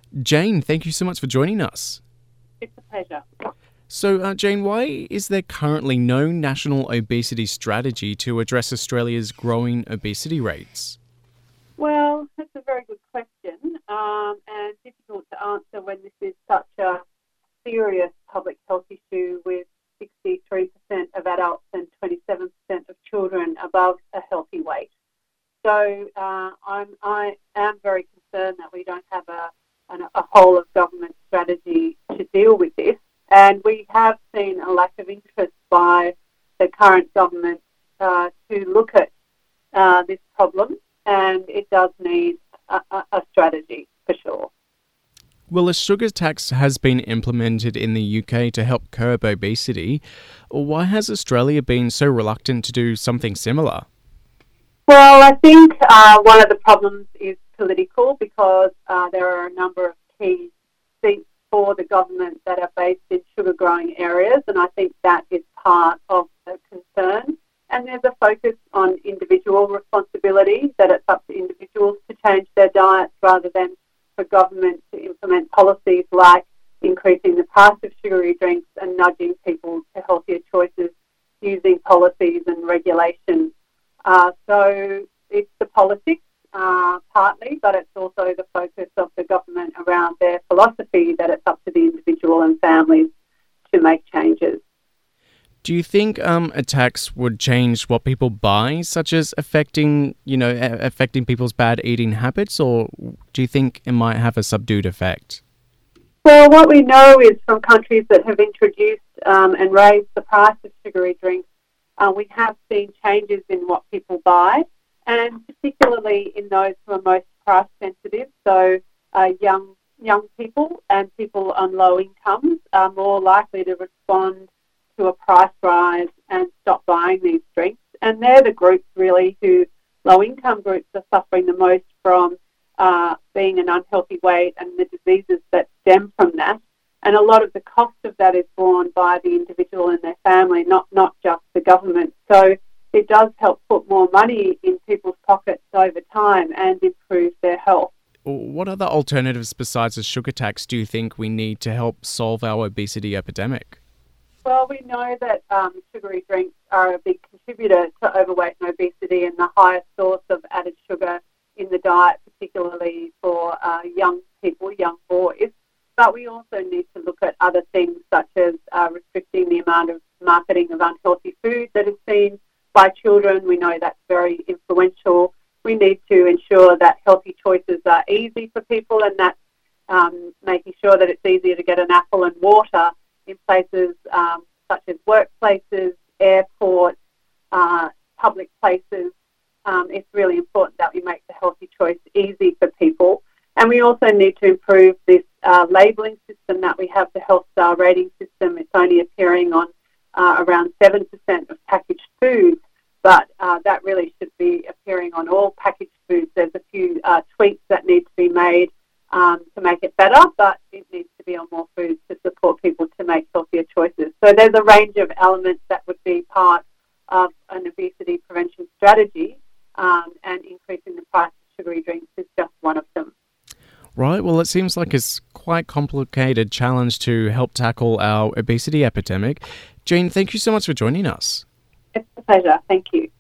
Jane, thank you so much for joining us. It's a pleasure. So, Jane, why is there currently no national obesity strategy to address Australia's growing obesity rates? Well, that's a very good question, and difficult to answer when this is such a serious public health issue with 63% of adults and 27% of children above a healthy weight. So I am very concerned that we don't have a whole of government strategy to deal with this, and we have seen a lack of interest by the current government to look at this problem, and it does need a strategy for sure. Well, a sugar tax has been implemented in the UK to help curb obesity. Why has Australia been so reluctant to do something similar? Well, I think one of the problems is political because there are a number of key seats for the government that are based in sugar-growing areas, and I think that is part of the concern. And there's a focus on individual responsibility, that it's up to individuals to change their diets rather than for government to implement policies like increasing the price of sugary drinks and nudging people to healthier choices using policies and regulation. So it's the politics partly, but it's also the focus of the government around their philosophy that it's up to the individual and families to make changes. Do you think a tax would change what people buy, such as affecting people's bad eating habits, or do you think it might have a subdued effect? Well, what we know is from countries that have introduced and raised the price of sugary drinks, we have seen changes in what people buy, and particularly in those who are most price sensitive. So young people and people on low incomes are more likely to respond to a price rise and stop buying these drinks. And they're the groups really who, low-income groups, are suffering the most from being an unhealthy weight and the diseases that stem from that. And a lot of the cost of that is borne by the individual and their family, not just the government. So it does help put more money in people's pockets over time and improve their health. What other alternatives besides a sugar tax do you think we need to help solve our obesity epidemic? Well, we know that sugary drinks are a big contributor to overweight and obesity and the highest source of added sugar in the diet, particularly for young people, young boys. But we also need to look at other things such as restricting the amount of marketing of unhealthy food that is seen by children. We know that's very influential. We need to ensure that healthy choices are easy for people, and that's making sure that it's easier to get an apple and water in places such as workplaces, airports, public places. It's really important that we make the healthy choice easy for people. And we also need to improve this labelling system that we have, the Health Star rating system. It's only appearing on around 7% of packaged foods, but that really should be appearing on all packaged foods. There's a few tweaks that need to be made to make it better, but it needs to be on more foods to support people to make healthier choices. So there's a range of elements that would be part of an obesity prevention strategy, and increasing the price of sugary drinks is just one of them. Right, well, it seems like it's quite complicated challenge to help tackle our obesity epidemic. Jane, thank you so much for joining us. It's a pleasure. Thank you.